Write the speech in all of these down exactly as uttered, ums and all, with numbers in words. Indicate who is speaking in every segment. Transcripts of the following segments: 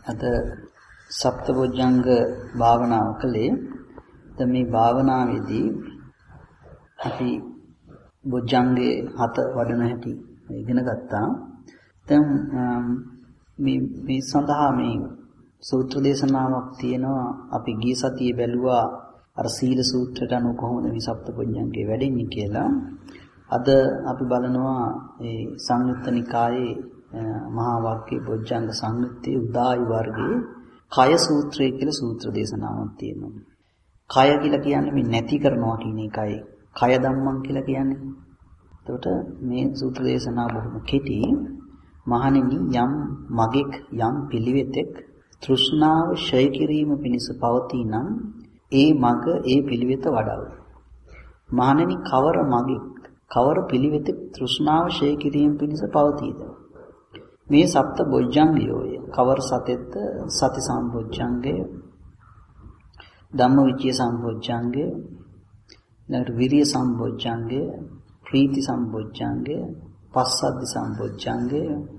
Speaker 1: අද සප්තබොජ්ජංග භාවනාව කළේ. දැන් මේ භාවනාවේදී අපි බොජ්ජංගේ හත වඩන හැටි ඉගෙන ගත්තා. දැන් මේ මේ සඳහා මේ සූත්‍ර දේශනාවක් තියෙනවා. අපි ගිය සතියේ බැලුවා අර සීල සූත්‍රයට අනුව කොහොමද මේ සප්තබොජ්ජංගේ වැඩෙන්නේ කියලා. අද අපි බලනවා ඒ සංයුත්ත නිකායේ මහා වාක්‍ය බොජ්ජංග සංයුත්තේ උදායි වර්ගයේ කය සූත්‍රය කියලා සූත්‍ර දේශනාවක් තියෙනවා. කය කියලා කියන්නේ මේ නැති කරනවා කියන එකයි. කය ධම්මං කියලා කියන්නේ. එතකොට මේ සූත්‍ර දේශනාව බොහොම කෙටි. මහණෙනි යම් මගෙක් යම් පිළිවෙතෙක් තෘෂ්ණාව ඡය කිරීම පිණිස පවතී නම් ඒ මග ඒ පිළිවෙත වඩව. මහණෙනි කවර මගෙක් කවර පිළිවෙතෙක් තෘෂ්ණාව ඡය කිරීම පිණිස පවතීද? මේ සප්ත බොජ්ජංගයෝය. කවර සතෙත්ත? සති සම්බොජ්ජංගය, ධම්මවිචය සම්බොජ්ජංගය, ඊළඟට විරිය සම්බොජ්ජංගය, ප්‍රීති සම්බොජ්ජංගය, පස්සද්ධි සම්බොජ්ජංගය,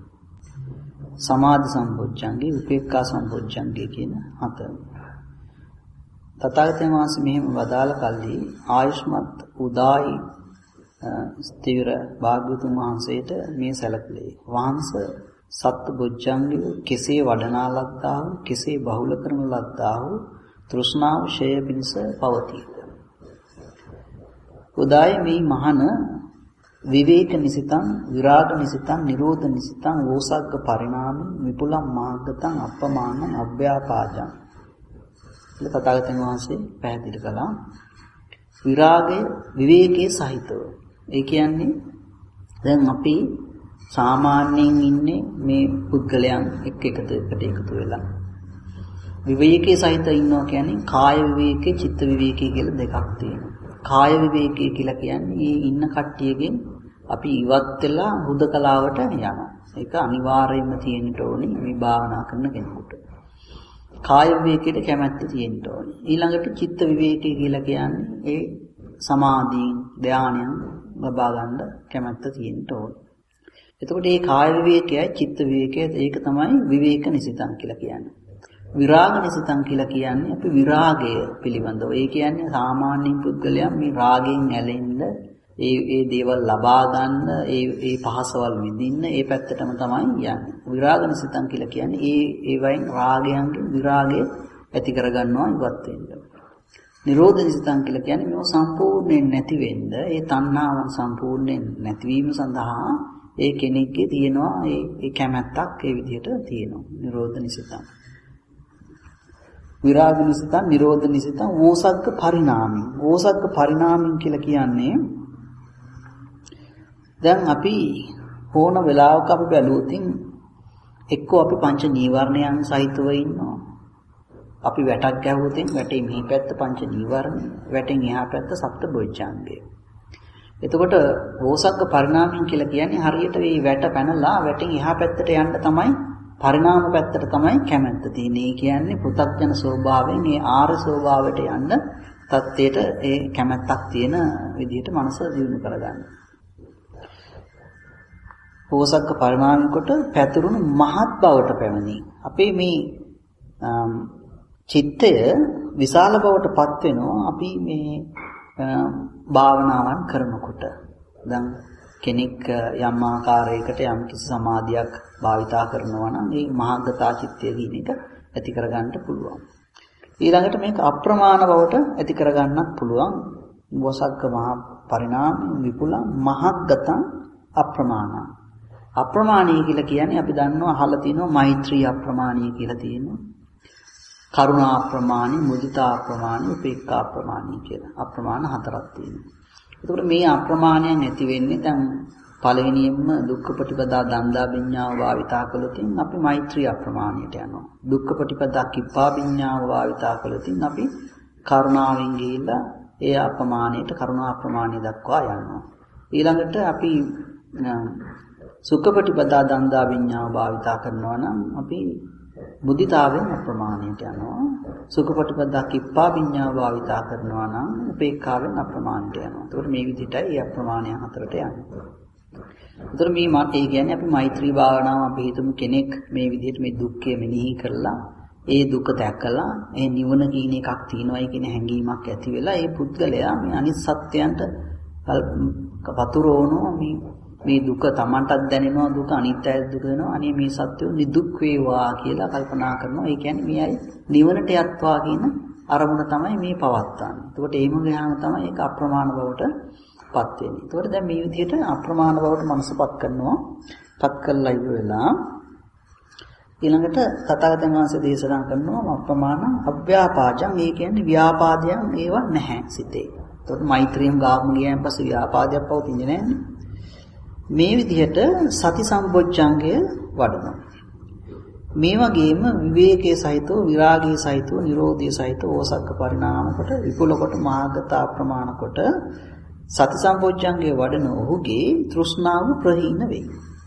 Speaker 1: සමාධි සම්බොජ්ජංගය, උපේක්ඛා සම්බොජ්ජංගය කියන හතර. තථාගතයන් වහන්සේ මෙහෙම වදාළ කල්හි ආයුෂ්මත් උදායි ස්ථිර භාග්‍යවතුන් වහන්සේට මේ සැලකලේ. වහන්සේ සත්තු බොජ්ජංගය කෙසේ වඩනා ලද්දා වූ කෙසේ බහුල කරන ලද්දා වූ තෘෂ්ණාව ඡය පිණිස පවතීද? උදායි මේ මහන විවේක නිසිතං විරාග නිසිතං නිරෝධ නිසිතං ඕසග්ග පරිණාමං විපුලං මාර්ගතං අප්පමානං අභ්‍යාපාජං. ඉත තථාගතයන් වහන්සේ පැහැදිලි කළා. විරාගය විවේකයේ සහිතව. ඒ කියන්නේ දැන් අපි සාමාන්‍යයෙන් ඉන්නේ මේ පුද්ගලයන් එක්ක එකතු එකට එකතු වෙලා. විවේකයේ සහිත ඉන්නවා කියන්නේ කාය විවේකේ චිත්ත විවේකේ කියලා දෙකක් තියෙනවා. කාය විවේකයේ කියලා කියන්නේ මේ ඉන්න කට්ටියගෙන් අපි ඉවත් වෙලා හුදකලාවට යනවා. ඒක අනිවාර්යයෙන්ම තියෙන්න ඕනේ මේ භාවනා කරන කෙනෙකුට. කාය විවේකයට කැමැත්ත තියෙන්න ඕනේ. ඊළඟට චිත්ත විවේකයේ කියලා කියන්නේ ඒ සමාධීන් ධානයන් ලබා ගන්න කැමැත්ත තියෙන්න ඕනේ. එතකොට මේ කාය විවේකයයි චිත්ත විවේකයයි ඒක තමයි විවේක නිසිතං කියලා කියන්නේ. විරාග නිසිතං කියලා කියන්නේ අපි විරාගය පිළිබඳව. ඒ කියන්නේ සාමාන්‍ය පුද්ගලයන් මේ රාගයෙන් ඇලෙන්න, ඒ ඒ දේවල් ලබා ගන්න, ඒ ඒ පහසවල් විඳින්න ඒ පැත්තටම තමයි යන්නේ. විරාග නිසිතං කියලා කියන්නේ ඒ ඒ වයින් රාගයන්ගෙන් විරාගය ඇති කරගන්නවා ඉවත් වෙන්න. නිරෝධ නිසිතං කියලා කියන්නේ මේව සම්පූර්ණයෙන් නැති වෙන්න, ඒ තණ්හාවන් සම්පූර්ණයෙන් නැතිවීම සඳහා ඒ කෙනෙක්ගේ තියෙනවා ඒ ඒ කැමැත්තක් ඒ විදිහට තියෙනවා. නිරෝධ නිසිතං. විරාග නිසිතං නිරෝධ නිසිතං ඕසග්ග පරිණාමං. ඕසග්ග පරිණාමං කියලා කියන්නේ දැන් අපි ඕන වෙලාවක අපි බැලුවොතින් එක්කෝ අපි පංච නීවරණයන් සහිතව ඉන්නවා. අපි වැටක් ගැහුවොතින් වැටේ මෙහි පැත්ත පංච නීවරණ, වැටෙන් එහා පැත්ත සප්ත බොජ්ජංගය. එතකොට ඕසග්ග පරිණාමං කියලා කියන්නේ හරියට මේ වැට පැනලා වැටෙන් එහා පැත්තට යන්න තමයි පරිණාම පැත්තට තමයි කැමැත්ත තියෙන්නේ. ඒ කියන්නේ පෘථග්ජන ස්වභාවයෙන් මේ ආර්ය ස්වභාවයට යන්න තත්ත්වයට ඒ කැමැත්තක් තියෙන විදිහට මනස දියුණු කරගන්න. ඕසග්ග පරිණාමයෙන් කොට පැතුරුණු මහත් බවට පැමිණි. අපේ මේ චිත්තය විශාල බවට පත් වෙනවා අපි මේ භාවනාවන් කරනකොට. දැන් කෙනෙක් යම් ආකාරයකට යම් කිසි සමාධියක් භාවිතා කරනවා නම් ඒ මහාගතා චිත්තය දින එක ඇති කරගන්න පුළුවන්. ඊළඟට මේක අප්‍රමාණ බවට ඇති කරගන්නත් පුළුවන්. වසග්ග මහා පරිණාම විපුල මහාගතං අප්‍රමාණ. අප්‍රමාණීය කියලා කියන්නේ අපි දන්නවා අහලා තියෙනවා මෛත්‍රී අප්‍රමාණීය කියලා තියෙනවා. කරුණා අප්‍රමාණී, මුදිතා අප්‍රමාණී, උපේක්ඛා අප්‍රමාණී කියලා. අප්‍රමාණ හතරක් තියෙනවා. එතකොට මේ අප්‍රමාණයන් ඇති වෙන්නේ දැන් පළවෙනියෙන්ම දුක්ඛ ප්‍රතිපදා දන්දා විඤ්ඤාව භාවිතා කළොතින් අපි මෛත්‍රී අප්‍රමාණයට යනවා. දුක්ඛ ප්‍රතිපදා කිප්පා විඤ්ඤාව භාවිතා කළොතින් අපි කරුණාවෙන් ගිහිල්ලා ඒ අප්‍රමාණයට කරුණා අප්‍රමාණය දක්වා යනවා. ඊළඟට අපි සුඛ ප්‍රතිපදා දන්දා විඤ්ඤාව භාවිතා කරනවා නම් අපි මුදිතාවෙන් අප්‍රමාණයට යනවා. සුඛ ප්‍රතිපදා කිප්පා විඤ්ඤාව භාවිතා කරනවා නම් උපේක්ඛාවෙන් අප්‍රමාණයට යනවා. ඒකට මේ විදිහටයි මේ අප්‍රමාණයන් හතරට යන්නේ. ඒතර මේ මත ඒ කියන්නේ අපි මෛත්‍රී භාවනාව අපි හිතමු කෙනෙක් මේ විදිහට මේ දුක්ඛය මෙනෙහි කරලා ඒ දුක දැකලා ඒ නිවන කියන එකක් තියෙනවායි කියන හැඟීමක් ඇති වෙලා ඒ පුද්ගලයා මේ අනිත් සත්‍යයන්ට වතුරෝනෝ මේ මේ දුක Tamanටත් දැනෙනවා දුක අනිත්‍යයි දුක වෙනවා අනේ මේ සත්‍යෝ නිදුක් වේවා කියලා කල්පනා කරනවා. ඒ කියන්නේ මේ අය නිවනට යත්වා කියන අරමුණ තමයි මේ පවත්තන්නේ. එතකොට එහෙම ගියාම තමයි ඒක අප්‍රමාණ බවට පත් වෙන්නේ. එතකොට දැන් මේ විදිහට අප්‍රමාණ බවට මනසපත් කරනවා. පත් කළා ඉව වෙලා ඊළඟට තථාගතයන් වහන්සේ දේශනා කරනවා අප්‍රමාණ අව්‍යාපාජං. ඒ කියන්නේ ව්‍යාපාදයන් ඒවා නැහැ සිතේ. එතකොට මෛත්‍රියෙන් ගාමු ගියන් පස්සේ ව්‍යාපාදයක් පවතින්නේ නැහැ. මේ විදිහට සති සම්පොච්චංගය වඩනවා. මේ වගේම විවේකයේ සහිතව විරාගයේ සහිතව නිරෝධයේ සහිතව ඕසක්ක පරිණාම කොට විපුල කොට මාර්ගත අප්‍රමාණ කොට සති සම්පොච්චංගය වඩන ඔහුගේ තෘෂ්ණාව ප්‍රහීන වෙයි.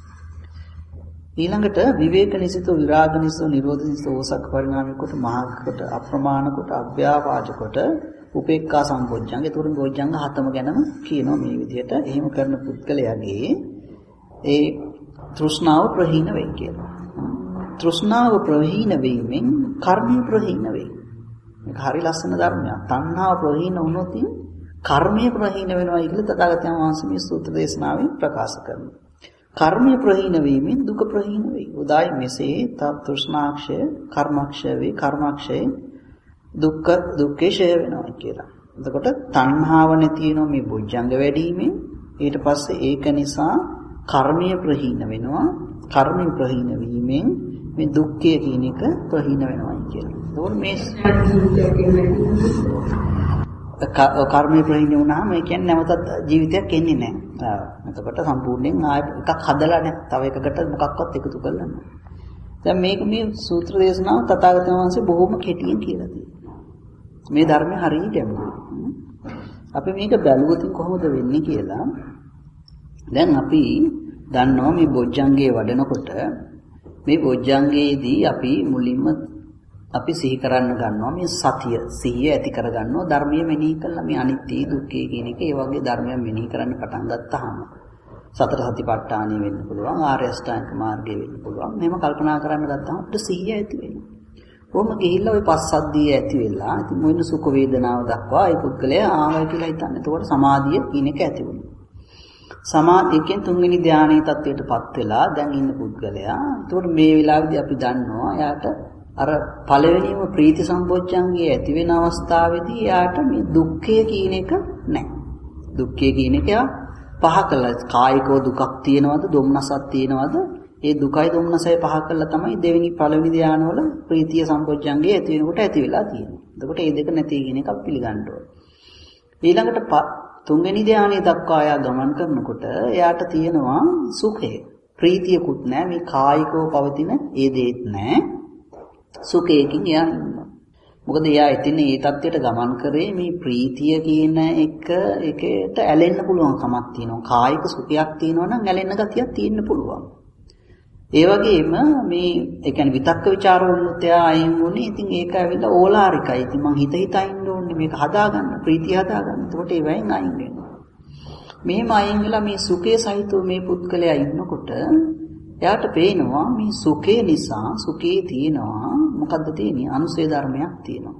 Speaker 1: ඊළඟට විවේක නිසිතව විරාග නිසිතව නිරෝධ නිසිතව ඕසක්ක පරිණාම කොට මාර්ග කොට අප්‍රමාණ කොට අභ්‍යාපාජ කොට උපේක්ඛා සම්පොච්චංගය. ඒතකොට බොජ්ජංග හතම ගැනම කියනවා මේ විදිහට. එහෙම කරන පුද්ගලයාගේ ඒ තෘෂ්ණාව ප්‍රහීන වෙයි කියලා. තෘෂ්ණාව ප්‍රහීන වීමෙන් කර්මය ප්‍රහීන වෙයි. මේක හරි ලස්සන ධර්මයක්. තණ්හාව ප්‍රහීන වුණොත් කර්මය ප්‍රහීන වෙනවා කියලා තථාගතයන් වහන්සේ මේ සූත්‍ර දේශනාවෙන් ප්‍රකාශ කරනවා. කර්මය ප්‍රහීන වීමෙන් දුක ප්‍රහීන වෙයි. උදායි මෙසේ තෘෂ්ණාක්ෂය, කර්මක්ෂය වේ, කර්මක්ෂය දුක්ඛ දුක්ඛේ ෂය වෙනවා කියලා. එතකොට තණ්හාව නැති වෙනවා මේ බොජ්ජංග වැඩිීමෙන්. ඊට පස්සේ ඒක නිසා කර්මය ප්‍රහීන වෙනවා. කර්මය ප්‍රහීන වීමෙන් මේ දුක්ඛය කියන එක ප්‍රහීන වෙනවා කියලා. ඒකෝර මේ කර්මය ප්‍රහීන වුණාම ඒ කියන්නේ නැවතත් ජීවිතයක් එන්නේ නැහැ. එතකොට සම්පූර්ණයෙන් ආය එකක් හදලා නැහැ. තව එකකට මොකක්වත් එකතු කරලා නැහැ. දැන් මේක මේ සූත්‍ර දේශනාව තථාගතයන් වහන්සේ බොහොම කෙටියෙන් කියලා තියෙනවා. මේ ධර්මය හරියට යනවා. අපි මේක බැලුවොත් කොහොමද වෙන්නේ කියලා. දැන් අපි දන්නවා මේ බොජ්ජංගයේ වඩනකොට මේ බොජ්ජංගයේදී අපි මුලින්ම අපි සිහි කරන්න ගන්නවා මේ සතිය සිහිය ඇති කර ගන්නවා ධර්මයේ මෙනෙහි කළා මේ අනිත්‍ය දුක්ඛය කියන එක ඒ වගේ ධර්මයන් මෙනෙහි කරන්න පටන් ගත්තාම සතර සතිපට්ඨානෙ වෙන්න පුළුවන් ආර්ය අෂ්ටාංග මාර්ගය වෙන්න පුළුවන් මෙහෙම කල්පනා කරන්න ගත්තාම අපිට සිහිය ඇති වෙනවා. කොහොම ගිහිල්ලා ওই පස්සද්ධිය ඇති වෙලා ඉතින් මොන සුඛ වේදනාව දක්වා ඒ පුද්ගලයා ආවයි කියලා හිතන්නේ. එතකොට සමාධිය කියන එක ඇති වෙනවා. සමාධියකින් තුන්වෙනි ධානයේ තත්වයටපත් වෙලා දැන් ඉන්න පුද්ගලයා. එතකොට මේ වෙලාවේදී අපි දන්නවා එයාට අර පළවෙනිම ප්‍රීති සම්පෝච්ඡංගයේ ඇති වෙන අවස්ථාවේදී එයාට මේ දුක්ඛය කියන එක නැහැ. දුක්ඛය කියන එක පහ කළා. කායිකව දුකක් තියෙනවද, දුම්නසක් තියෙනවද? ඒ දුකයි දුම්නසයි පහ කළා තමයි දෙවෙනි පළවෙනි ධානවල ප්‍රීතිය සම්පෝච්ඡංගයේ ඇති වෙනකොට ඇති වෙලා තියෙන්නේ. එතකොට මේ දෙක නැති කියන එක අපි පිළිගන්න ඕනේ. ඊළඟට තුන්වෙනි ධානයේ දක්වා ආය ගමන් කරනකොට එයාට තියෙනවා සුඛය. ප්‍රීතියකුත් නැහැ. මේ කායිකව පවතින ඒ දෙයක් නැහැ. සුඛයකින් එයා ඉන්නවා. මොකද එයා ඉතින් මේ தත්ත්වයට ගමන් කරේ මේ ප්‍රීතිය කියන එක එකට ඇලෙන්න පුළුවන් කමක් තියෙනවා. කායික සුඛයක් තියෙනවා නම් ඇලෙන්න ගතියක් තියෙන්න පුළුවන්. ඒ වගේම මේ ඒ කියන්නේ විතක්ක ਵਿਚාර වලුත් එයා අයින් වුණේ. ඉතින් ඒක ඇවිල්ලා ඕලාරිකයි. ඉතින් මං හිත හිතා ඉන්න ඕනේ මේක හදාගන්න, ප්‍රීතිය හදාගන්න. එතකොට ඒ වයින් අයින් වෙනවා. මෙහෙම අයින් වෙලා මේ සුඛයේ සහිතව මේ පුද්ගලයා ඉන්නකොට එයාට පේනවා මේ සුඛය නිසා සුඛේ තියෙනවා මොකද්ද තියෙන්නේ? අනුසය ධර්මයක් තියෙනවා.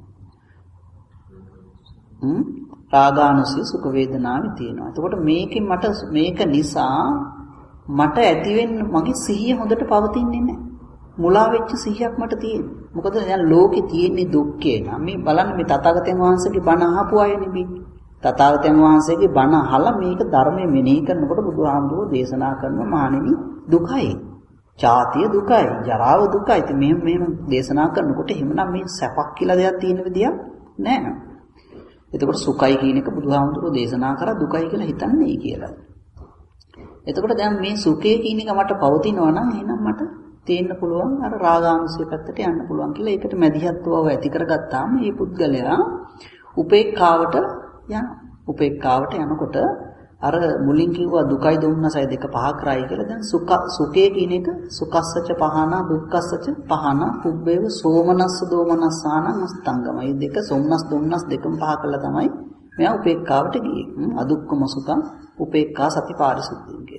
Speaker 1: හ්ම් රාගානුසය සුඛ වේදනාවේ තියෙනවා. එතකොට මේකෙන් මට මේක නිසා මට ඇති වෙන්න මගේ සිහිය හොඳට පවතින්නේ නැහැ. මුලා වෙච්ච සිහියක් මට තියෙනවා. මොකද දැන් ලෝකේ තියෙන්නේ දුක්ඛේ නම් මේ බලන්න මේ තථාගතයන් වහන්සේගේ බණ අහපු අය නෙමෙයි. තථාගතයන් වහන්සේගේ බණ අහලා මේක ධර්මයේ මෙනෙහි කරනකොට බුදුහාමුදුරුවෝ දේශනා කරන මහණෙනි දුකයි. ජාතිය දුකයි, ජරාව දුකයි. ඉතින් මෙහෙම මෙහෙම දේශනා කරනකොට එහෙමනම් මේ සැපක් කියලා දෙයක් තියෙන විදියක් නැහැ. එතකොට සුඛයි කියන එක බුදුහාමුදුරුවෝ දේශනා කරා දුකයි කියලා හිතන්නේ කියලා. එතකොට දැන් මේ සුඛය කියන එක මට පවතිනවා නම් එහෙනම් මට තේන්න පුළුවන් අර රාගාංශය පැත්තට යන්න පුළුවන් කියලා. ඒකට මැදිහත්වව ඇති කරගත්තාම මේ පුද්ගලයා උපේක්ඛාවට යනවා. උපේක්ඛාවට යනකොට අර මුලින් කිව්වා දුකයි දුම්නසයි දෙක පහ කරයි කියලා. දැන් සුඛ සුඛය කියන එක සුඛස්සච පහන දුක්ඛස්සච පහන පුබ්බේව සෝමනස්ස දෝමනස්සාන අස්තංගමයි. දෙක සෝමනස් දුම්නස් දෙකම පහ කළා තමයි මෙයා උපේක්ඛාවට ගියේ. අදුක්කම සුඛං උපේක්ඛා සති පාරිසුද්ධිය කියලා.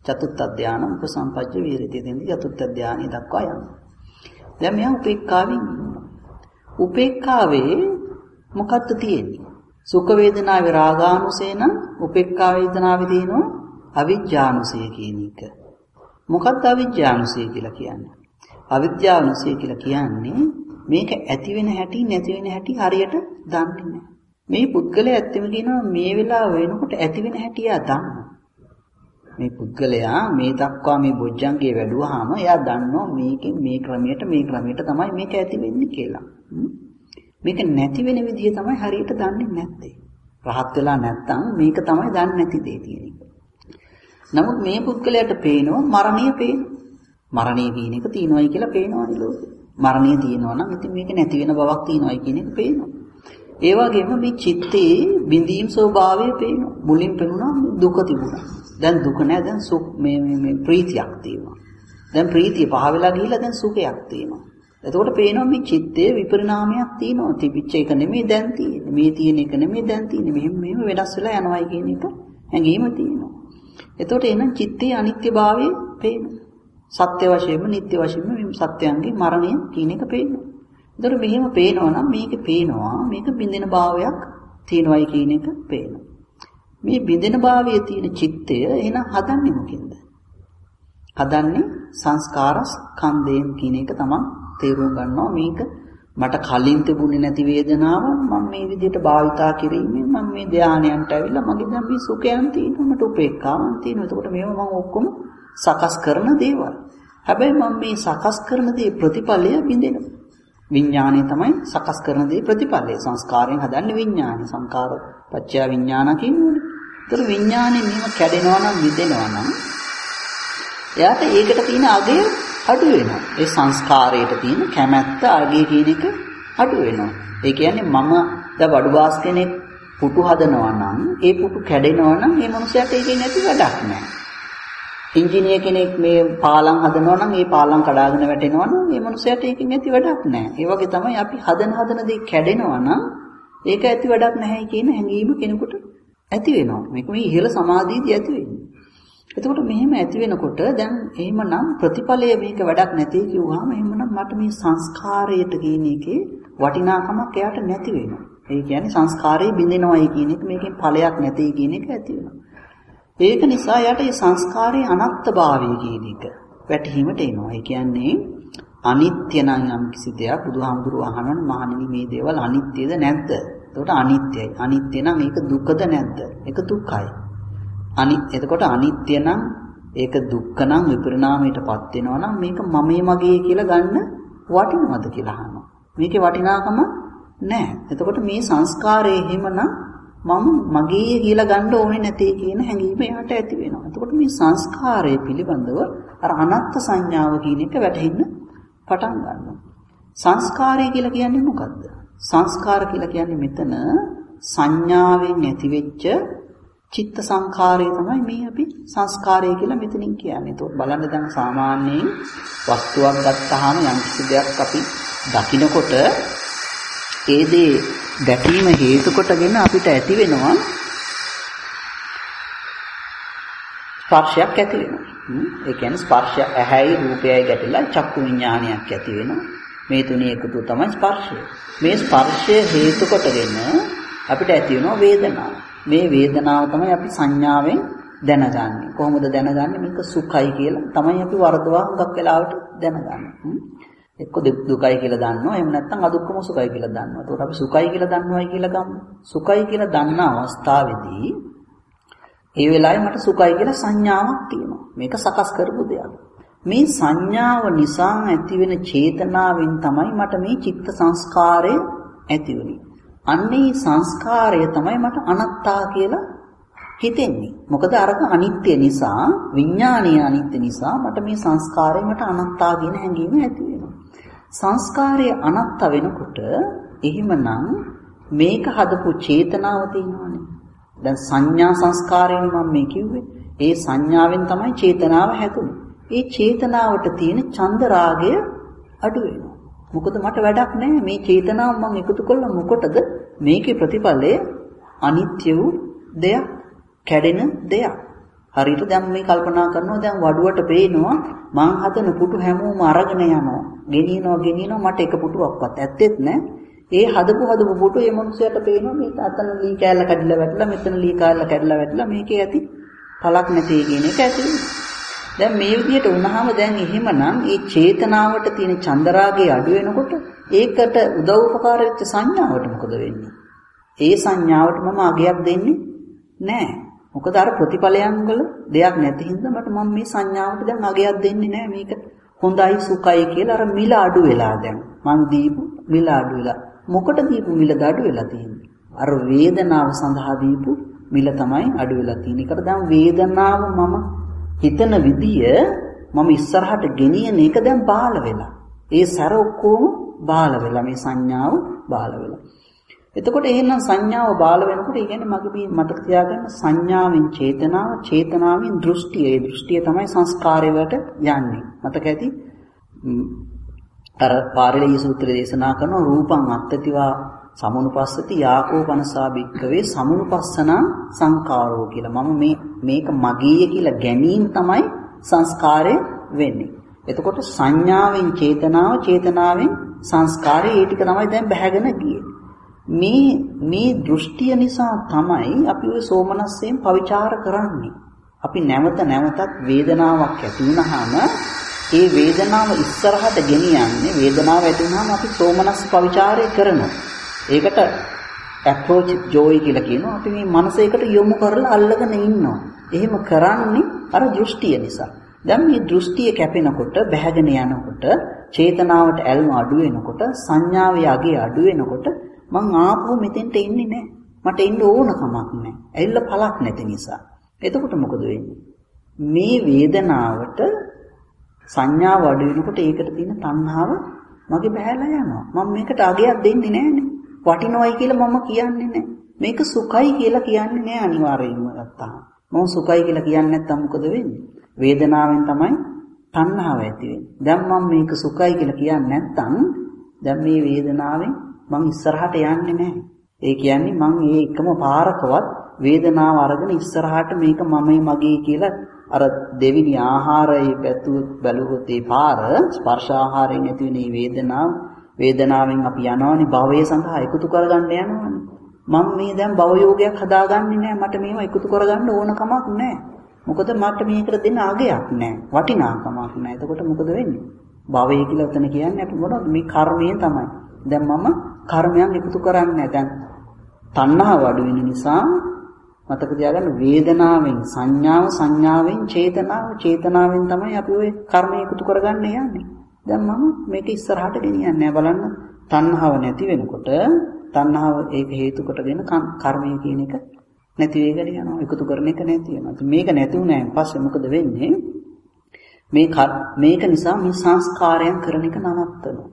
Speaker 1: චතුත්ථ ධානය උපසම්පජ්ජ විහෙරති දෙන්නේ චතුත්ථ ධානය දක්වා යනවා. දැන් මෙයා උපේක්ඛාවෙන් ඉන්නවා. උපේක්ඛාවේ මොකක්ද තියෙන්නේ? සුඛ වේදනාවේ රාගානුසය නම් උපේක්ඛා වේදනාවේ තියෙනවා අවිජ්ජානුසය කියන එක. මොකක්ද අවිජ්ජානුසය කියලා කියන්නේ? අවිද්‍යාවනුසය කියලා කියන්නේ මේක ඇති වෙන හැටි නැති වෙන හැටි හරියට දන්නේ නැහැ. මේ පුද්ගලයා ඇත්තම කියනවා මේ වෙලාව වෙනකොට ඇති වෙන හැටි එයා දන්නවා. මේ පුද්ගලයා මේ දක්වා මේ බොජ්ජංගේ වැඩුවාම එයා දන්නවා මේකෙන් මේ ක්‍රමයට මේ ක්‍රමයට තමයි මේක ඇති වෙන්නේ කියලා. මේක නැති වෙන විදිය තමයි හරියට දන්නේ නැත්තේ. රහත් වෙලා නැත්තම් මේක තමයි දන්නේ නැති දේ තියෙන එක. නමුත් මේ පුද්ගලයාට පේනවා මරණය පේනවා. මරණය කියන එක තියෙනවයි කියලා පේනවනේ ලෝකෙ. මරණය තියෙනවා නම් ඉතින් මේක නැති වෙන බවක් තියෙනවයි කියන එක පේනවා. ඒ වගේම මේ චිත්තේ බිඳීම් ස්වභාවය පේනවා. මුලින් පෙනුණා දුක තිබුණා. දැන් දුක නැහැ දැන් සුඛ මේ මේ මේ ප්‍රීතියක් තියෙනවා. දැන් ප්‍රීතිය පහ වෙලා ගිහිල්ලා දැන් සුඛයක් තියෙනවා. එතකොට පේනවා මේ චිත්තේ විපරිණාමයක් තියෙනවා. තිබිච්ච එක නෙමෙයි දැන් තියෙන්නේ. මේ තියෙන එක නෙමෙයි දැන් තියෙන්නේ. මෙහෙම මෙහෙම වෙනස් වෙලා යනවායි කියන එක හැඟීම තියෙනවා. එතකොට එහෙනම් චිත්තේ අනිත්‍යභාවය පේනවා. සත්‍ය වශයෙන්ම නිට්ටය වශයෙන්ම මේ සත්‍යයන්ගේ මරණය කියන එක පේනවා. එතකොට මෙහෙම පේනවා නම් මේකේ පේනවා මේක බින්දෙන භාවයක් තියෙනවයි කියන එක පේනවා. මේ බින්දෙන භාවයේ තියෙන චිත්තය එහෙනම් හදන්නේ මොකෙන්ද? හදන්නේ සංස්කාර ස්කන්ධයෙන් කියන එක තමයි තේරුම් ගන්නවා. මේක මට කලින් තිබුණේ නැති වේදනාව මම මේ විදිහට භාවිතා කිරීමෙන් මම මේ ධානයන්ට ඇවිල්ලා මගේ දැන් මේ සුඛයන් තියෙනවා මට උපේක්ඛාවන් තියෙනවා. එතකොට මේව මම ඔක්කොම සකස් කරන දේවල්. හැබැයි මම මේ සකස් කරන දේ ප්‍රතිඵලය බින්දෙනවා. විඥානය තමයි සකස් කරන දේ ප්‍රතිඵලය. සංස්කාරයෙන් හදන්නේ විඥානය. සංකාර පත්‍ය විඥාන කියන්නේ. ඒතර විඥානේ මෙහෙම කැඩෙනවා නම් විදෙනවා නම් එයාට ඒකට තියෙන අගය අඩු වෙනවා. ඒ සංස්කාරයට තියෙන කැමැත්ත අගය කියන එක අඩු වෙනවා. ඒ කියන්නේ මම දැන් බඩුවාස් කෙනෙක් පුටු හදනවා නම් ඒ පුටු කැඩෙනවා නම් ඒ මනුස්සයාට ඒකෙන් ඇති වැඩක් නැහැ. ඉංජිනේර කෙනෙක් මේ පාලම් හදනවා නම් ඒ පාලම් කඩාගෙන වැටෙනවා නම් ඒ මනුස්සයාට ඒකෙන් ඇති වැඩක් නැහැ. ඒ වගේ තමයි අපි හදන හදන දේ කැඩෙනවා නම් ඒක ඇති වැඩක් නැහැ කියන හැඟීම කෙනෙකුට ඇති වෙනවා. මේක මේ ඉහළ සමාධියදී ඇති වෙන්නේ. එතකොට මෙහෙම ඇති වෙනකොට දැන් එහෙමනම් ප්‍රතිඵලය මේක වැඩක් නැtei කිව්වහම එහෙමනම් මට මේ සංස්කාරයට කියන එකේ වටිනාකමක් එයාට නැති වෙනවා. ඒ කියන්නේ සංස්කාරයේ බිඳිනවයි කියන එක මේකෙන් ඵලයක් නැtei කියන එක ඇති වෙනවා. ඒක නිසා යට මේ සංස්කාරයේ අනත්තභාවය කියන එක වැටහීමට එනවා. ඒ කියන්නේ අනිත්‍ය නම් යම් කිසි දෙයක් බුදුහාමුදුරුවෝ අහනවනේ මහණෙනි මේ දේවල් අනිත්‍යද නැද්ද? එතකොට අනිත්‍යයි. අනිත්‍ය නම් ඒක දුකද නැද්ද? ඒක දුක්ඛයි. අනිත් එතකොට අනිත්‍ය නම් ඒක දුක්ඛ නම් විපරිණාමයටපත් වෙනවා නම් මේක මමයේ මගේ කියලා ගන්න වටිනවද කියලා අහනවා. මේකේ වටිනාකම නැහැ. එතකොට මේ සංස්කාරයේ හිමනම් මම මගේ කියලා ගන්න ඕනේ නැtei කියන හැඟීම එයාට ඇති වෙනවා. එතකොට මේ සංස්කාරය පිළිබඳව අර අනත්ත් සංඥාව කියන එක වැටහෙන්න පටන් ගන්නවා. සංස්කාරය කියලා කියන්නේ මොකද්ද? සංස්කාර කියලා කියන්නේ මෙතන සංඥාවෙන් ඇතිවෙච්ච චිත්ත සංඛාරය තමයි මේ අපි සංස්කාරය කියලා මෙතනින් කියන්නේ. ඒකත් බලන්න දැන් සාමාන්‍යයෙන් වස්තුවක් ගත්තාම යම් කිසි දෙයක් අපි දකිනකොට ඒ දේ දැකීම හේතු කොටගෙන අපිට ඇති වෙනවා ස්පර්ශයක් ඇති වෙනවා. ඒ කියන්නේ ස්පර්ශය ඇහැයි රූපයයි ගැටෙලා චක්කු විඥානයක් ඇති වෙනවා. මේ තුනේ එකතු තමයි ස්පර්ශය. මේ ස්පර්ශය හේතු කොටගෙන අපිට ඇති වෙනවා වේදනාව. මේ වේදනාව තමයි අපි සංඥාවෙන් දැනගන්නේ. කොහොමද දැනගන්නේ? මේක සුඛයි කියලා තමයි අපි වර්ධවා හුඟක් වෙලාවට දැනගන්නේ. එක්ක දුකයි කියලා දන්නවා. එහෙම නැත්නම් අදුක්කම සුඛයි කියලා දන්නවා. ඒකට අපි සුඛයි කියලා දන්නවයි කියලා ගමු. සුඛයි කියලා දන්න අවස්ථාවේදී ඒ වෙලාවේ මට සුඛයි කියලා සංඥාවක් තියෙනවා. මේක සකස් කරපු දෙයක්. මේ සංඥාව නිසා ඇතිවෙන චේතනාවෙන් තමයි මට මේ චිත්ත සංස්කාරය ඇති වෙන්නේ. අන්නේ සංස්කාරය තමයි මට අනත්තා කියලා හිතෙන්නේ. මොකද අරක අනිත්‍ය නිසා, විඥානීය අනිත්‍ය නිසා මට මේ සංස්කාරය මට අනත්තා කියන හැඟීම ඇති වෙනවා. සංස්කාරය අනත්ත වෙනකොට එහෙමනම් මේක හදපු චේතනාව තියෙනවානේ. දැන් සංඥා සංස්කාරයෙන් මම මේ කිව්වේ. ඒ සංඥාවෙන් තමයි චේතනාව හැදුනේ. ඒ චේතනාවට තියෙන චන්ද රාගය අඩු වෙනවා. මොකද මට වැඩක් නැහැ මේ චේතනාව මම එකතු කළා මොකටද මේකේ ප්‍රතිඵලය අනිත්‍ය වූ දෙයක් කැඩෙන දෙයක් හරියට දැන් මේ කල්පනා කරනවා දැන් වඩුවට පේනවා මං හදන පුටු හැමෝම අරගෙන යනවා. ගෙනියනවා ගෙනියනවා මට එක පුටුවක්වත් ඇත්තෙත් නෑ. ඒ හදපු හදපු පුටු මේ මිනිස්සුන්ට පේනවා මේ අතන ලී කෑල්ල කඩලා වැටලා මෙතන ලී කෑල්ල කඩලා වැටලා මේකේ ඇති පළක් නැති කියන එක ඇති. දැන් මේ විදිහට වුණාම දැන් එහෙමනම් මේ චේතනාවට තියෙන චන්දරාගය අඩු වෙනකොට ඒකට උදව් උපකාර වෙච්ච සංඥාවට මොකද වෙන්නේ? ඒ සංඥාවට මම අගයක් දෙන්නේ නැහැ. මොකද අර ප්‍රතිඵලයන් වල දෙයක් නැති හින්දා මට මම මේ සංඥාවට දැන් අගයක් දෙන්නේ නැහැ. මේක හොඳයි සුඛයි කියලා අර මිල අඩු වෙලා දැන් මං දීපු මිල අඩු වෙලා. මොකට දීපු මිල අඩු වෙලා තියෙන්නේ? අර වේදනාව සඳහා දීපු මිල තමයි අඩු වෙලා තියෙන්නේ. ඒකට දැන් වේදනාව මම හිතන විදිය මම ඉස්සරහට ගෙනියන එක දැන් බාල වෙලා. ඒ සැර ඔක්කොම බාල වෙලා මේ සංඥාව බාල වෙලා. එතකොට එහෙනම් සංඥාව බාල වෙනකොට ඒ කියන්නේ මගේ මේ මතක තියාගන්න සංඥාවෙන් චේතනාව, චේතනාවෙන් දෘෂ්ටිය. ඒ දෘෂ්ටිය තමයි සංස්කාරයට යන්නේ. මතක ඇති අර පාරිලී සූත්‍රයේ දේශනා කරන රූපං අත්තතිවා සමුනුපස්සති යාකෝ පනසා බික්කවේ සමුනුපස්සන සංකාරෝ කියලා. මම මේ මේක මගේය කියලා ගැනීම තමයි සංස්කාරය වෙන්නේ. එතකොට සංඥාවෙන් චේතනාව, චේතනාවෙන් සංස්කාරය ඒ ටික තමයි දැන් බැහැගෙන ගියේ. මේ මේ දෘෂ්ටිය නිසා තමයි අපි ওই සෝමනස්සයෙන් පවිචාර කරන්නේ. අපි නැවත නැවතත් වේදනාවක් ඇති වුනහම ඒ වේදනාව ඉස්සරහට ගෙනියන්නේ වේදනාව ඇති වුනහම අපි සෝමනස්ස පවිචාරය කරනවා. ඒකට approach joy කියලා කියනවා. අපි මේ මනසේකට යොමු කරලා අල්ලගෙන ඉන්නවා. එහෙම කරන්නේ අර දෘෂ්ටිය නිසා. දැන් මේ දෘෂ්ටිය කැපෙනකොට බැහැගෙන යනකොට චේතනාවට ඇල්ම අඩු වෙනකොට සංඥාවේ අගේ අඩු වෙනකොට මං ආපහු මෙතෙන්ට එන්නේ නැහැ. මට එන්න ඕන කමක් නැහැ. ඇවිල්ලා පළක් නැති නිසා. එතකොට මොකද වෙන්නේ? මේ වේදනාවට සංඥාව අඩු වෙනකොට ඒකට තියෙන තණ්හාව මගේ බහැලා යනවා. මම මේකට අගයක් දෙන්නේ නැහනේ. වටිනවයි කියලා මම කියන්නේ නැහැ. මේක සුඛයි කියලා කියන්නේ නැහැ අනිවාර්යයෙන්ම නැත්තම්. මම සුඛයි කියලා කියන්නේ නැත්තම් මොකද වෙන්නේ? වේදනාවෙන් තමයි තණ්හාව ඇති වෙන්නේ. දැන් මම මේක සුඛයි කියලා කියන්නේ නැත්තම් දැන් මේ වේදනාවෙන් මං ඉස්සරහට යන්නේ නැහැ. ඒ කියන්නේ මං මේ එකම පාරකවත් වේදනාව අරගෙන ඉස්සරහට මේක මමයි මගේ කියලා අර දෙවිනි ආහාරයේ පැතුත් බැලුවොත් ඒ පාර ස්පර්ශ ආහාරයෙන් ඇති වෙන වේදනාව වේදනාවෙන් අපි යනවනේ භවය සඳහා එකතු කරගන්න යනවනේ. මම මේ දැන් භව යෝගයක් හදාගන්නේ නැහැ. මට මේව එකතු කරගන්න ඕන කමක් නැහැ. මොකද මට මේකට දෙන්න අගයක් නැහැ. වටිනාකමක් නැහැ. එතකොට මොකද වෙන්නේ? භවය කියලා උතන කියන්නේ අපි මොනවද? මේ කර්මය තමයි. දැන් මම කර්මයන් එකතු කරන්නේ දැන් තණ්හාව අඩු වෙන නිසා මතක තියාගන්න වේදනාවෙන් සංඥාව සංඥාවෙන් චේතනාව චේතනාවෙන් තමයි අපි ওই කර්මය එකතු කරගන්න යන්නේ. දැන් මම මේක ඉස්සරහට ගෙනියන්නේ බලන්න තණ්හාව නැති වෙනකොට තණ්හාව ඒක හේතු කොටගෙන කර්මය කියන එක නැති වෙගෙන යනවා. එකතු කරන එක නැති වෙනවා. මේක නැති වුණාන් පස්සේ මොකද වෙන්නේ? මේ මේක නිසා මේ සංස්කාරයන් කරන එක නවත්තනවා.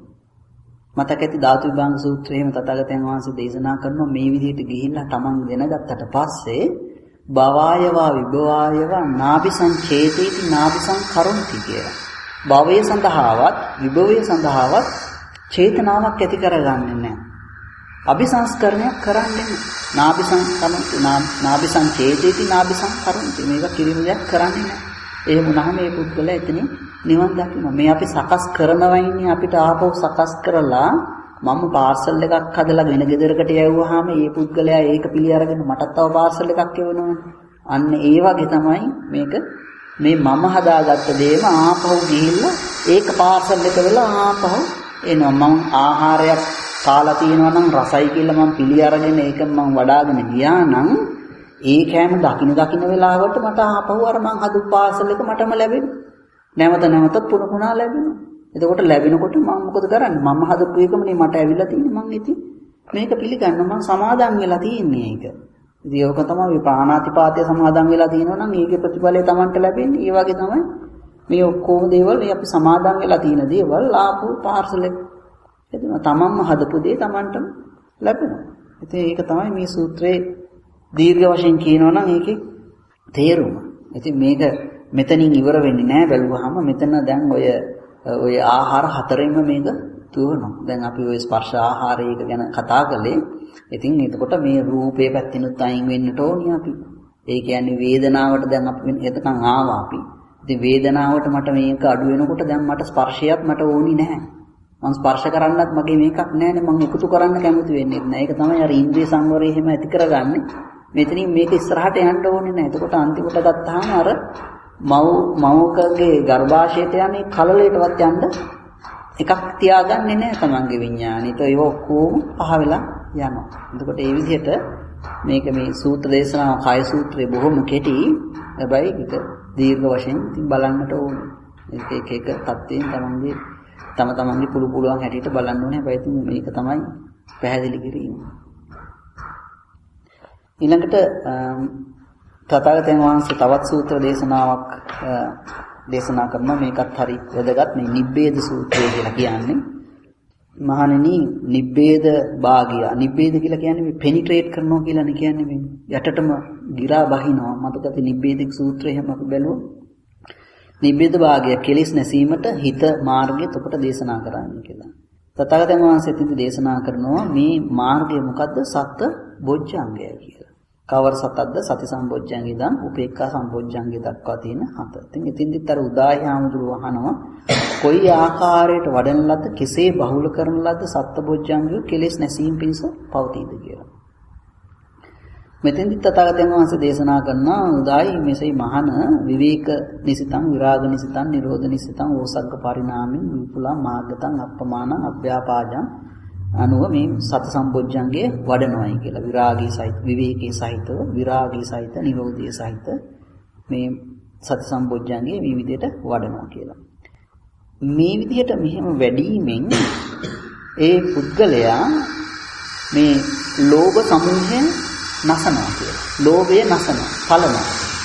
Speaker 1: මතක ඇති ධාතු විභාග සූත්‍රයේම තථාගතයන් වහන්සේ දේශනා කරනවා මේ විදිහට ගිහිල්ලා තමන් දැනගත්තට පස්සේ භවයවා විභවයවා නාபிසං චේතේති නාபிසං කරුන්ති කියලා. භවය සඳහාවත් විභවය සඳහාවත් චේතනාවක් ඇති කරගන්නේ නැහැ. අபிසංස්කරණයක් කරන්නේ නාபிසං කරුන්ති නාபிසං චේතේති නාபிසං කරුන්ති මේක කිරිමුලක් කරන්නේ නැහැ. එහෙම වුණාම මේ පුද්ගලයා එතනින් නිවන් දකිනවා. මේ අපි සකස් කරනවයිනේ අපිට ආපහු සකස් කරලා මම පාර්සල් එකක් හදලා වෙන ගෙදරකට යවුවාම මේ පුද්ගලයා ඒක පිළි අරගෙන මටත් තව පාර්සල් එකක් එවනවනේ. අන්න ඒ වගේ තමයි මේක මේ මම හදාගත්ත දේම ආපහු ගිහිල්ලා ඒක පාර්සල් එක වෙලා ආපහු එනවා. මම ආහාරයක් කාලා තියෙනවා නම් රසයි කියලා මම පිළි අරගෙන ඒක මම වඩාගෙන ගියා නම් ඒ කෑම දකින්න දකින්න වෙලාවට මට ආපහු අර මං හදපු පාර්සල් එක මටම ලැබෙනවා. නැවත නැවත පුන පුනා ලැබෙනවා. එතකොට ලැබෙනකොට මම මොකද කරන්නේ? මම හදපු එකමනේ මට ඇවිල්ලා තියෙන්නේ. මං ඉතින් මේක පිළිගන්න මං සමාදන් වෙලා තියෙන්නේ ඒක. ඉතින් ඒක තමයි ප්‍රාණාතිපාතය සමාදන් වෙලා තියෙනවා නම් ඒකේ ප්‍රතිඵලය Tamanට ලැබෙන්නේ. ඒ වගේ තමයි මේ ඔක්කොම දේවල් මේ අපි සමාදන් වෙලා තියෙන දේවල් ආපහු පාර්සල් එක එදෙනවා. Tamanම හදපු දේ Tamanටම ලැබෙනවා. ඉතින් ඒක තමයි මේ සූත්‍රයේ දීර්ඝ වශයෙන් කියනවා නම් ඒකේ තේරුම. ඉතින් මේක මෙතනින් ඉවර වෙන්නේ නැහැ බැලුවාම මෙතන දැන් ඔය ඔය ආහාර හතරෙන්ම මේක තුවනවා. දැන් අපි ඔය ස්පර්ශ ආහාරයක ගැන කතා කළේ. ඉතින් එතකොට මේ රූපේ පැත්තෙනුත් අයින් වෙන්නට ඕනේ අපි. ඒ කියන්නේ වේදනාවට දැන් අපි එතකන් ආවා අපි. ඉතින් වේදනාවට මට මේක අඩු වෙනකොට දැන් මට ස්පර්ශයක් මට ඕනි නැහැ. මම ස්පර්ශ කරන්නත් මගේ මේකක් නැහැනේ මම එකතු කරන්න කැමති වෙන්නේ නැහැ. ඒක තමයි අර ඉන්ද්‍රිය සංවරය එහෙම ඇති කරගන්නේ. මෙතනින් මේක ඉස්සරහට යන්න ඕනේ නැහැ. එතකොට අන්තිමට ගත්තාම අර මව් මවකගේ ගර්භාෂයට යන්නේ කලලයටවත් යන්න එකක් තියාගන්නේ නැහැ තමන්ගේ විඥානෙට. ඒක ඔක්කොම පහ වෙලා යනවා. එතකොට ඒ විදිහට මේක මේ සූත්‍ර දේශනාව කය සූත්‍රයේ බොහොම කෙටි. හැබැයි ඒක දීර්ඝ වශයෙන් ඉතින් බලන්නට ඕනේ. ඒක එක එක තත්ත්වයෙන් තමන්ගේ තම තමන්ගේ පුළු පුළුවන් හැටියට බලන්න ඕනේ. හැබැයි ඉතින් මේක තමයි පැහැදිලි කිරීම. ඊළඟට තථාගතයන් වහන්සේ තවත් සූත්‍ර දේශනාවක් දේශනා කරනවා. මේකත් හරි වැදගත්. මේ නිබ්බේද සූත්‍රය කියලා කියන්නේ මහණෙනි නිබ්බේද භාගය. නිබ්බේද කියලා කියන්නේ මේ පෙනිට්‍රේට් කරනවා කියලානේ කියන්නේ මේ යටටම ගිරා බහිනවා. මතකද නිබ්බේදික සූත්‍රය එහෙම අපි බැලුවා. නිබ්බේද භාගය කෙලිස් නැසීමට හිත මාර්ගය තොපට දේශනා කරන්නේ කියලා. තථාගතයන් වහන්සේ තින්ද දේශනා කරනවා මේ මාර්ගය මොකද්ද? සත්ත බොජ්ජංගය කියලා. කවර සතක්ද? සති සම්බොජ්ජංගය ඉඳන් උපේක්ඛා සම්බොජ්ජංගය දක්වා තියෙන හත. ඉතින් ඉතින්දිත් අර උදායි හාමුදුරුවෝ අහනවා කොයි ආකාරයට වඩන ලද්ද කෙසේ බහුල කරන ලද්ද සත්බොජ්ජංගය කෙලෙස් නැසීම පිණිස පවතීද කියලා. මෙතෙන්දි තථාගතයන් වහන්සේ දේශනා කරනවා උදායි මෙසේ මහන විවේක නිසිතං විරාග නිසිතං නිරෝධ නිසිතං ඕසග්ග පරිණාමෙන් විපුලා මාර්ගතං අප්පමානං අභ්‍යාපාජං අනුව මේ සත සම්බොජ්ජංගයේ වඩනවායි කියලා. විරාගී සහිත විවේකී සහිතව විරාගී සහිත නිරෝධී සහිත මේ සත සම්බොජ්ජංගයේ මේ විදිහට වඩනවා කියලා. මේ විදිහට මෙහෙම වැඩිමෙන් ඒ පුද්ගලයා මේ ලෝභ සමූහයෙන් නසනවා කියලා. ලෝභය නසනවා, පලනවා.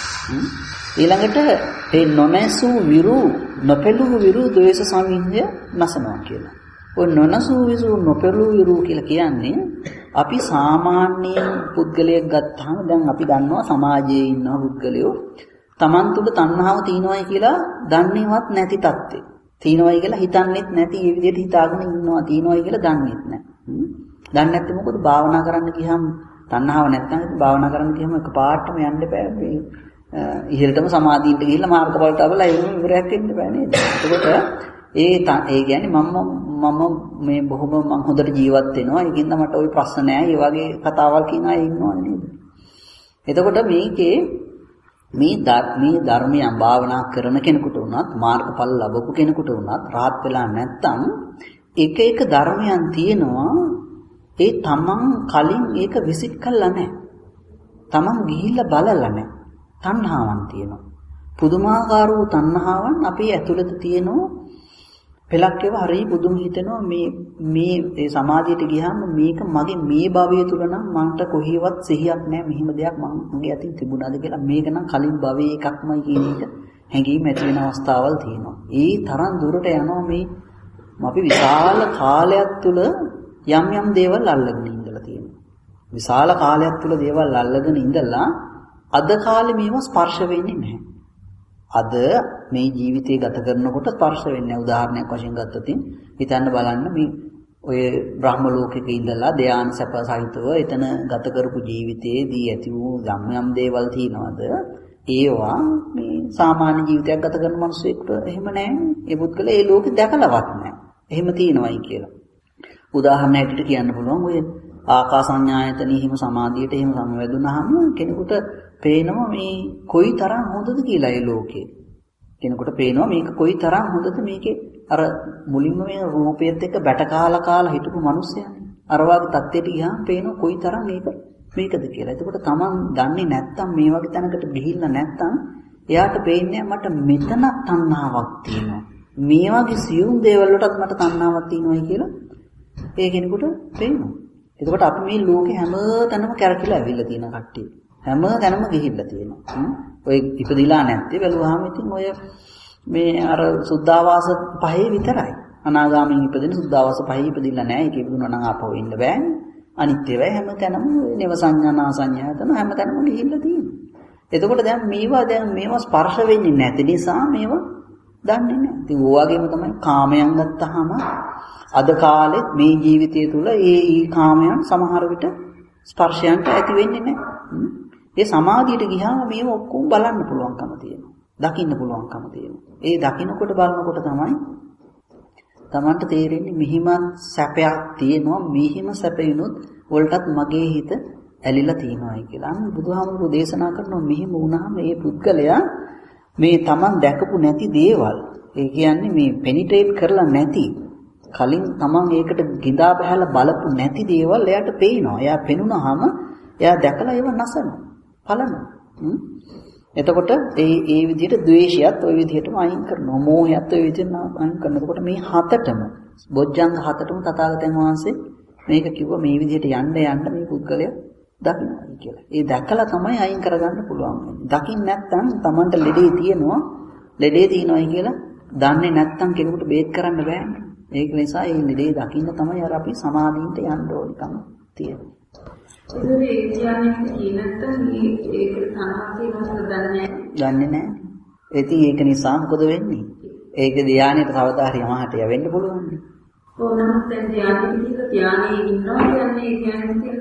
Speaker 1: ඊළඟට ඒ නොනැසූ විරු, නොපෙළූ විරු ද්වේෂ සමූහය නසනවා කියලා. ඔය නොනසූ විරු, නොපෙළූ විරු කියලා කියන්නේ අපි සාමාන්‍ය පුද්ගලයෙක් ගත්තාම දැන් අපි දන්නවා සමාජයේ ඉන්න පුද්ගලයෝ Taman තුල තණ්හාව තියෙනවායි කියලා දන්නේවත් නැති තත්ත්වේ. තියෙනවායි කියලා හිතන්නේත් නැති මේ විදිහට හිතාගෙන ඉන්නවා තියෙනවායි කියලා දන්නේත් නැහැ. දන්නේ නැත්නම් මොකද භාවනා කරන්න ගියහම තණ්හාව නැත්නම් භාවනා කරන්න ගියම එකපාරටම යන්න බෑ මේ ඉහළටම සමාධියට ගිහිල්ලා මාර්ගඵලට අවලා ඒ ඉවරයක් වෙන්න බෑ නේද? එතකොට ඒ ඒ කියන්නේ මම මම මේ බොහොම මම හොඳට ජීවත් වෙනවා. ඒකින්ද මට ওই ප්‍රශ්න නෑ. ඒ වගේ කතාවල් කියන අය ඉන්නවනේ නේද? එතකොට මේකේ මේ මේ ධර්මයන් භාවනා කරන කෙනෙකුට වුණත් මාර්ගඵල ලැබපු කෙනෙකුට වුණත් rahat වෙලා නැත්තම් එක එක ධර්මයන් තියෙනවා ඒ තමන් කලින් ඒක විසිට කළා නැහැ. තමන් ගිහිල්ලා බලලා නැහැ. තණ්හාවන් තියෙනවා. පුදුමාකාර වූ තණ්හාවන් අපේ ඇතුළත තියෙනවා. පෙලක් ඒවා හරිය පුදුම හිතෙනවා මේ මේ ඒ සමාධියට ගියාම මේක මගේ මේ භවය තුල නම් මන්ට කොහේවත් සිහියක් නැහැ. මෙහිම දෙයක් මගේ අතින් තිබුණාද කියලා මේක නම් කලින් භවයේ එකක්මයි කියන එක හැඟීම ඇති වෙන අවස්ථාවල් තියෙනවා. ඒ තරම් දුරට යනවා මේ අපි විශාල කාලයක් තුල යම් යම් දේවල් අල්ලගෙන ඉඳලා තියෙනවා. විශාල කාලයක් තුල දේවල් අල්ලගෙන ඉඳලා අද කාලේ මේව ස්පර්ශ වෙන්නේ නැහැ. අද මේ ජීවිතය ගත කරනකොට ස්පර්ශ වෙන්නේ නැහැ. උදාහරණයක් වශයෙන් ගත්තොත් හිතන්න බලන්න මේ ඔය බ්‍රහ්ම ලෝකෙක ඉඳලා ධ්‍යාන සැප සහිතව එතන ගත කරපු ජීවිතයේදී ඇති වූ යම් යම් දේවල් තියෙනවද? ඒවා මේ සාමාන්‍ය ජීවිතයක් ගත කරන මිනිස්සුෙක්ට එහෙම නැහැ. ඒ පුද්ගලයා ඒ ලෝකෙ දැකලවත් නැහැ. එහෙම තියෙනවයි කියලා. උදාහරණ හැටියට කියන්න පුළුවන් ඔය ආකාසඤ්ඤායතනෙ හිම සමාධියට එහෙම සමවැදුනහම කෙනෙකුට පේනවා මේ කොයි තරම් හොඳද කියලා ඒ ලෝකේ. කෙනෙකුට පේනවා මේක කොයි තරම් හොඳද මේකේ අර මුලින්ම මේ රූපයත් එක්ක බැට කාලා කාලා හිටපු මිනිස්සයානේ. අර වගේ තත්ත්වයට ගියාම පේනවා කොයි තරම් මේක මේකද කියලා. එතකොට Taman දන්නේ නැත්තම් මේ වගේ තැනකට ගිහිල්ලා නැත්තම් එයාට පේන්නේ මට මෙතන තණ්හාවක් තියෙනවා. මේ වගේ සියුම් දේවල් වලටත් මට තණ්හාවක් තියෙනවායි කියලා ඒ කෙනෙකුට පේනවා. එතකොට අපි මේ ලෝකේ හැම තැනම කැරකිලා ඇවිල්ලා තියෙන කට්ටිය. හැම තැනම ගිහිල්ලා තියෙනවා. ඔය ඉපදිලා නැත්තේ බැලුවාම ඉතින් ඔය මේ අර සුද්ධාවාස පහේ විතරයි. අනාගාමී ඉපදෙන සුද්ධාවාස පහේ ඉපදිලා නැහැ. ඒක ඉපදුනා නම් ආපහු ඉන්න බෑනේ. අනිත් ඒවා හැම තැනම නව සංඥා නා සංඥා තන හැම තැනම ගිහිල්ලා තියෙනවා. එතකොට දැන් මේවා දැන් මේවා ස්පර්ශ වෙන්නේ නැති නිසා මේවා දන්නේ නැහැ. ඉතින් ඕවාගේම තමයි කාමයන් ගත්තාම අද කාලෙත් මේ ජීවිතය තුළ ඒ ඊ කාමයන් සමහර විට ස්පර්ශයන්ට ඇති වෙන්නේ නැහැ. ඒ සමාධියට ගියාම මේව ඔක්කොම බලන්න පුළුවන්කම තියෙනවා. දකින්න පුළුවන්කම තියෙනවා. ඒ දකින්නකොට බලනකොට තමයි තමන්ට තේරෙන්නේ මෙහිමත් සැපයක් තියෙනවා. මෙහිම සැපිනුත් වලටත් මගේ හිත ඇලිලා තියෙනවායි කියලා. අන්න බුදුහාමුදුරුවෝ දේශනා කරනවා මෙහිම වුණාම මේ පුද්ගලයා මේ තමන් දැකපු නැති දේවල්, ඒ කියන්නේ මේ පෙනිට්‍රේට් කරලා නැති, කලින් තමන් ඒකට ගිඳා බහැලා බලපු නැති දේවල් එයාට පේනවා. එයා පෙනුනහම එයා දැකලා ඒව නසනවා, පලනවා. එතකොට ඒ ඒ විදිහට ද්වේෂයත් ওই විදිහටම අයින් කරනවා, මෝහයත් ওই විදිහටම අයින් කරනවා. එතකොට මේ හතටම, බොජ්ජංග හතටම තථාගතයන් වහන්සේ මේක කිව්වා මේ විදිහට යන්න යන්න මේ පුද්ගලයා දකින්නයි කියලා. ඒ දැකලා තමයි අයින් කරගන්න පුළුවන් වෙන්නේ. දකින්න නැත්නම් Tamanට ලෙඩේ තියෙනවා, ලෙඩේ තියෙනවායි කියලා දන්නේ නැත්නම් කෙනෙකුට බේත් කරන්න බෑනේ. ඒක නිසා මේ ලෙඩේ දකින්න තමයි අර අපි සමාධියට යන්න ඕනිකම තියෙන්නේ.
Speaker 2: ඒ කියන්නේ නැත්නම් ඒක තනහසේ මොකද දන්නේ
Speaker 1: දන්නේ නැහැ. ඉතින් ඒක නිසා මොකද වෙන්නේ? ඒක ධානයට කවදා හරි යමහට යවෙන්න පුළුවන් නේ.
Speaker 2: ඕනම දැන් ධානයේ විදිහට ධානයේ ඉන්නවා කියන්නේ ඒ කියන්නේ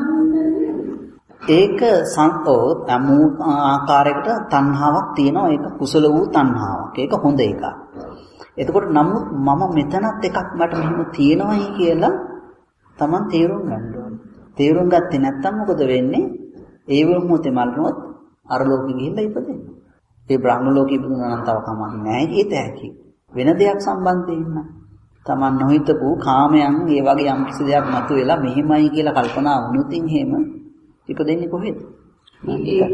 Speaker 2: තණ්හාවෙන්
Speaker 1: ඒක සංකෝ අමු ආකාරයකට තණ්හාවක් තියෙනවා. ඒක කුසල වූ තණ්හාවක්. ඒක හොඳ එකක්. එතකොට නමුත් මම මෙතනත් එකක් මට මෙහෙම තියෙනවයි කියලා Taman තේරුම් ගන්න ඕනේ. තේරුම් ගත්තේ නැත්නම් මොකද වෙන්නේ? ඒ වුණොත් මරණොත් අර ලෝකෙ ගිහිල්ලා ඉපදෙන්නේ. ඒ බ්‍රහ්ම ලෝකෙ ඉපදුනා නම් තව කමක් නැහැ කියත හැකි. වෙන දෙයක් සම්බන්ධයෙන් නම් Taman නොහිතපු කාමයන් ඒ වගේ යම් කිසි දෙයක් මතුවෙලා මෙහෙමයි කියලා කල්පනා වුණොත් එහෙම ඉපදෙන්නේ කොහෙද?
Speaker 2: ඒක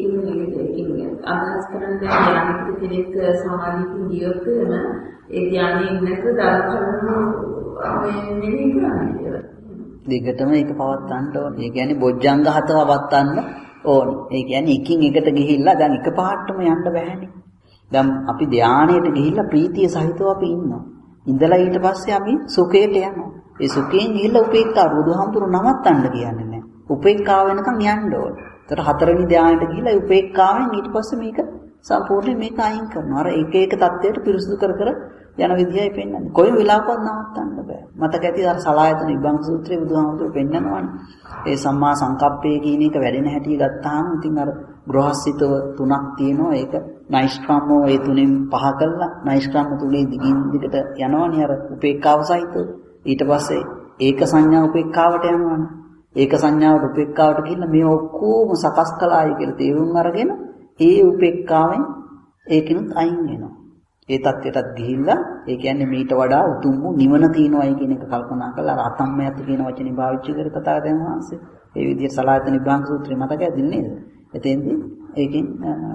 Speaker 2: ඒකින් අදහස් කරන දැන් යම් කෙනෙක් සමාධියකින් ගියොත් ඒ ධානයේ නැතුව දරකරන මේ නෙවෙයි කරන්නේ.
Speaker 1: දෙකටම ඒක පවත්වන්න ඕනේ. ඒ කියන්නේ බොජ්ජංග හත පවත්වන්න ඕනේ. ඒ කියන්නේ එකින් එකට ගිහිල්ලා දැන් එකපාරටම යන්න බෑනේ. දැන් අපි ධානයට ගිහිල්ලා ප්‍රීතිය සහිතව අපි ඉන්නවා. ඉඳලා ඊට පස්සේ අපි සුඛයට යනවා. ඒ සුඛයෙන් ගිහිල්ලා උපේක්ඛා බුදුහාමුදුරු නවත්තන්න කියන්නේ නැහැ. උපේක්ඛාව වෙනකන් යන්න ඕනේ. ඒතර හතරවෙනි ධානයට ගිහිල්ලා උපේක්ඛාවෙන් ඊට පස්සේ මේක සම්පූර්ණයෙන් මේක අයින් කරනවා. අර එක එක தත්වයට පිරිසුදු කර කර යන විදියයි පෙන්වන්නේ. කොයි වෙලාවකවත් නවත්තන්න බෑ. මතක ඇති අර සලායතන විභංග සූත්‍රයේ බුදුහාමුදුරු පෙන්නනවානේ. ඒ සම්මා සංකප්පය කියන එක වැඩෙන හැටි ගත්තාම ඉතින් අර ගෘහස්සිතව තුනක් තියෙනවා. ඒක නයිෂ්ක්‍රමෝ ඒ තුනෙන් පහ කළා. නයිෂ්ක්‍රම තුනේ දිගින් දිගට යනවනේ අර උපේක්ඛාව සහිතව. ඊට පස්සේ ඒක සංඥා උපේක්ඛාවට යනවනේ. ඒක සංඥාවට උපේක්ඛාවට ගිහිල්ලා මේ ඔක්කොම සකස් කළායි කියලා තේරුම් අරගෙන ඒ උපේක්ඛාවෙන් ඒකිනුත් අයින් වෙනවා. ඒ தත්ත්වයටත් ගිහිල්ලා ඒ කියන්නේ මීට වඩා උතුම් වූ නිවන තියෙනවායි කියන එක කල්පනා කරලා අර අතම්මයත් කියන වචනේ පාවිච්චි කර තථාගතයන් වහන්සේ ඒ විදිහට සලායතන විභාග සූත්‍රය මතක ඇදින් නේද? එතෙන්දී ඒකෙන්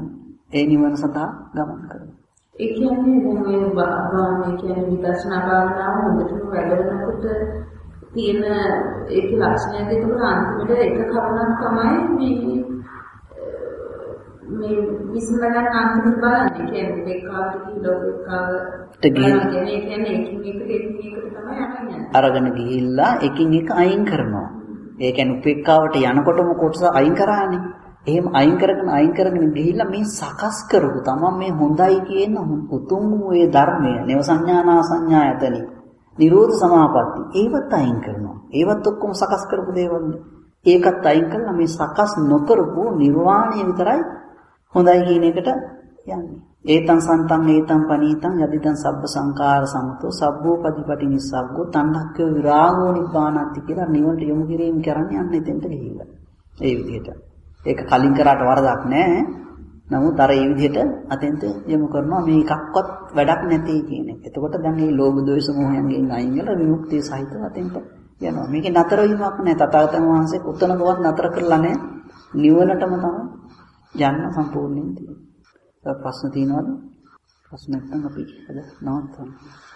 Speaker 1: ඒ නිවන සඳහා ගමන් කරනවා.
Speaker 2: ඒ කියන්නේ දැන් මේ භාවනාව කියන්නේ විදර්ශනා භාවනාව හොඳටම වැඩවෙනකොට තියෙන ඒක ලක්ෂණයක් දෙකම අන්තිමට එක කරුණක් තමයි මේ මේ විසඳගන්න අන්තිමට බලන්නේ. කියන්නේ ඒකාවට කිලෝ ඒකාවට කියන්නේ කියන්නේ එකින් එකට එකින් එකට තමයි අරගෙන
Speaker 1: අරගෙන ගිහිල්ලා එකින් එක අයින් කරනවා. ඒ කියන්නේ උපේක්ඛාවට යනකොටම කොටස අයින් කරානේ. එහෙම අයින් කරගෙන අයින් කරගෙන ගිහිල්ලා මේ සකස් කරපු තමයි මේ හොඳයි කියන උතුම් වූ ඒ ධර්මය නේව සංඥානා සංඥායතනෙ නිරෝධ සමාපatti ඒවත් අයින් කරනවා. ඒවත් ඔක්කොම සකස් කරපු දේවල්නේ. ඒකත් අයින් කළා මේ සකස් නොකරපු නිර්වාණය විතරයි හොඳයි කියන එකට යන්නේ. ඒතං සන්තං ඒතං පනීතං යදිදං සබ්බ සංඛාර සමතෝ සබ්බෝ පදිපටි නිස්සග්ගෝ තණ්හක්ඛය විරාගෝ නිබ්බානන්ති කියලා නිවනට යොමු කිරීම කරන්නේ යන්නේ එතෙන්ට ගිහිල්ලා. ඒ විදිහට. ඒක කලින් කරාට වරදක් නැහැ. නමුත් අර ඒ විදිහට අතෙන්ට යොමු කරනවා මේ එකක්වත් වැඩක් නැtei කියන එක. එතකොට දැන් මේ ලෝභ දෝෂ මොහයන්ගෙන් අයින් වෙලා විමුක්තිය සහිතව අතෙන්ට යනවා. මේකේ නතර වීමක් නැහැ. තථාගතයන් වහන්සේ උත්තනකවත් නතර කරලා නැහැ. නිවනටම තමයි යන්න සම්පූර්ණයෙන් තියෙනවා. ප්‍රශ්න තියෙනවද? ප්‍රශ්න නැත්නම් අපි අද නවත්තමු.